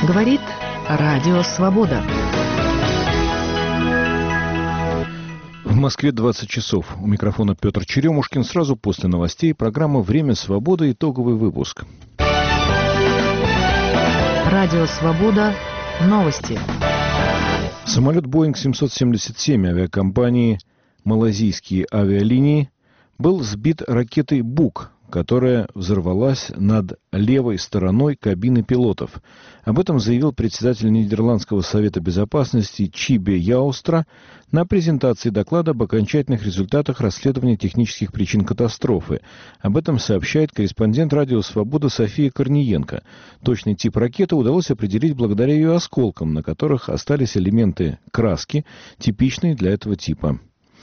Говорит Радио Свобода. В Москве 20 часов. У микрофона Петр Черемушкин. Сразу после новостей программа «Время свободы». Итоговый выпуск. Радио Свобода. Новости. Самолет Boeing 777 авиакомпании «Малайзийские авиалинии» был сбит ракетой «Бук», которая взорвалась над левой стороной кабины пилотов. Об этом заявил председатель Нидерландского совета безопасности Чибе Яустра на презентации доклада об окончательных результатах расследования технических причин катастрофы. Об этом сообщает корреспондент «Радио Свобода» София Корниенко. Точный тип ракеты удалось определить благодаря ее осколкам, на которых остались элементы краски, типичные для этого типа.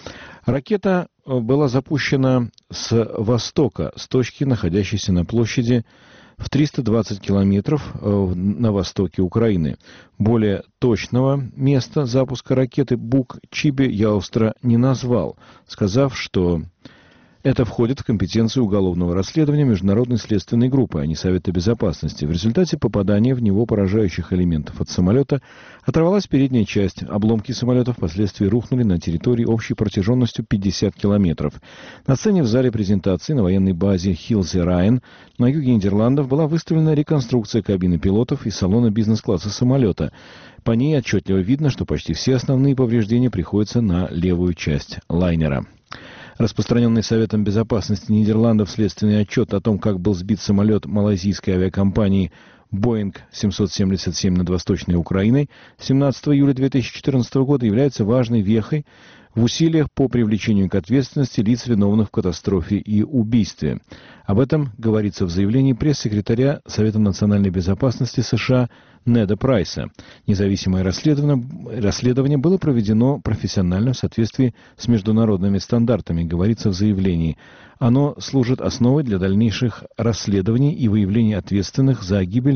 Ракета была запущена с востока, с точки, находящейся на площади в 320 километров на востоке Украины. Более точного места запуска ракеты «Бук» Чибе Яустра не назвал, сказав, что это входит в компетенцию уголовного расследования Международной следственной группы, а не Совета безопасности. В результате попадания в него поражающих элементов от самолета оторвалась передняя часть. Обломки самолета впоследствии рухнули на территории общей протяженностью 50 километров. На сцене в зале презентации на военной базе Хилзе-Райен на юге Нидерландов была выставлена реконструкция кабины пилотов и салона бизнес-класса самолета. По ней отчетливо видно, что почти все основные повреждения приходятся на левую часть лайнера. Распространенный Советом безопасности Нидерландов следственный отчет о том, как был сбит самолет малайзийской авиакомпании Boeing 777 над Восточной Украиной 17 июля 2014 года, является важной вехой в усилиях по привлечению к ответственности лиц, виновных в катастрофе и убийстве. Об этом говорится в заявлении пресс-секретаря Совета национальной безопасности США Неда Прайса. Независимое расследование было проведено профессионально в соответствии с международными стандартами, говорится в заявлении. Оно служит основой для дальнейших расследований и выявления ответственных за гибель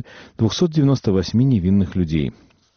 298 невинных людей.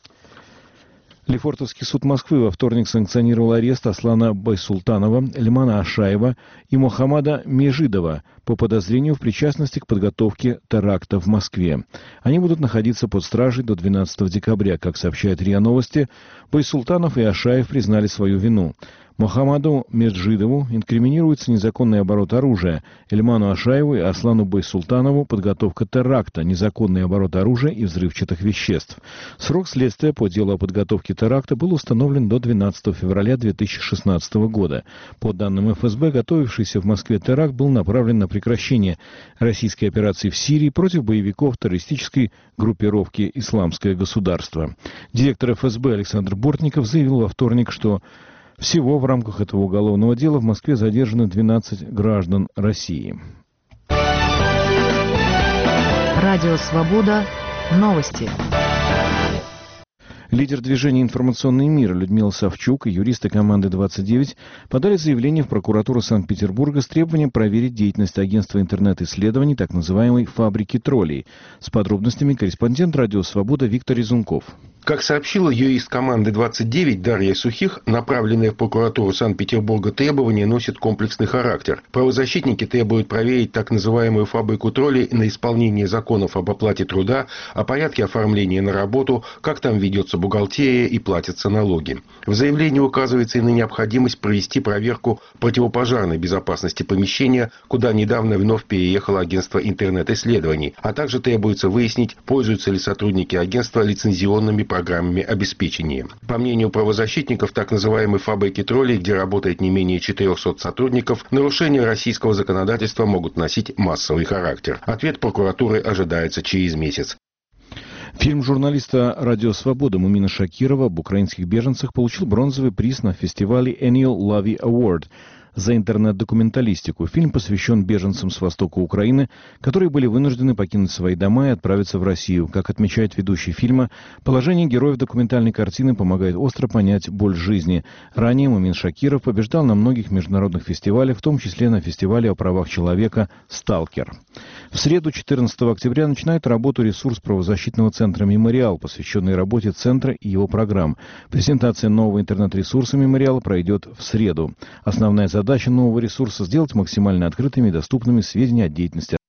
Лефортовский суд Москвы во вторник санкционировал арест Аслана Байсултанова, Эльмана Ашаева и Мухаммада Межидова по подозрению в причастности к подготовке теракта в Москве. Они будут находиться под стражей до 12 декабря. Как сообщает РИА Новости, Байсултанов и Ашаев признали свою вину. Мухаммаду Меджидову инкриминируется незаконный оборот оружия, Эльману Ашаеву и Аслану Байсултанову подготовка теракта, незаконный оборот оружия и взрывчатых веществ. Срок следствия по делу о подготовке теракта был установлен до 12 февраля 2016 года. По данным ФСБ, готовившийся в Москве теракт был направлен на прекращение российской операции в Сирии против боевиков террористической группировки «Исламское государство». Директор ФСБ Александр Бортников заявил во вторник, что всего в рамках этого уголовного дела в Москве задержаны 12 граждан России. Радио Свобода. Новости. Лидер движения «Информационный мир» Людмила Савчук и юристы команды 29 подали заявление в прокуратуру Санкт-Петербурга с требованием проверить деятельность агентства интернет-исследований, так называемой «Фабрики троллей». С подробностями корреспондент «Радио Свобода» Виктор Резунков. Как сообщила юрист команды 29 Дарья Сухих, направленные в прокуратуру Санкт-Петербурга требования носят комплексный характер. Правозащитники требуют проверить так называемую «Фабрику троллей» на исполнение законов об оплате труда, о порядке оформления на работу, как там ведется бухгалтерия и платятся налоги. В заявлении указывается и на необходимость провести проверку противопожарной безопасности помещения, куда недавно вновь переехало агентство интернет-исследований, а также требуется выяснить, пользуются ли сотрудники агентства лицензионными программами обеспечения. По мнению правозащитников, так называемой «Фабрики троллей», где работает не менее 400 сотрудников, нарушения российского законодательства могут носить массовый характер. Ответ прокуратуры ожидается через месяц. Фильм журналиста «Радио Свобода» Мумина Шакирова об украинских беженцах получил бронзовый приз на фестивале Annual Lavie Award за интернет-документалистику. Фильм посвящен беженцам с востока Украины, которые были вынуждены покинуть свои дома и отправиться в Россию. Как отмечает ведущий фильма, положение героев документальной картины помогает остро понять боль жизни. Ранее Мумин Шакиров побеждал на многих международных фестивалях, в том числе на фестивале о правах человека «Сталкер». В среду, 14 октября, начинает работу ресурс правозащитного центра «Мемориал», посвященный работе центра и его программ. Презентация нового интернет-ресурса «Мемориал» пройдет в среду. Основная задача нового ресурса — сделать максимально открытыми и доступными сведения о деятельности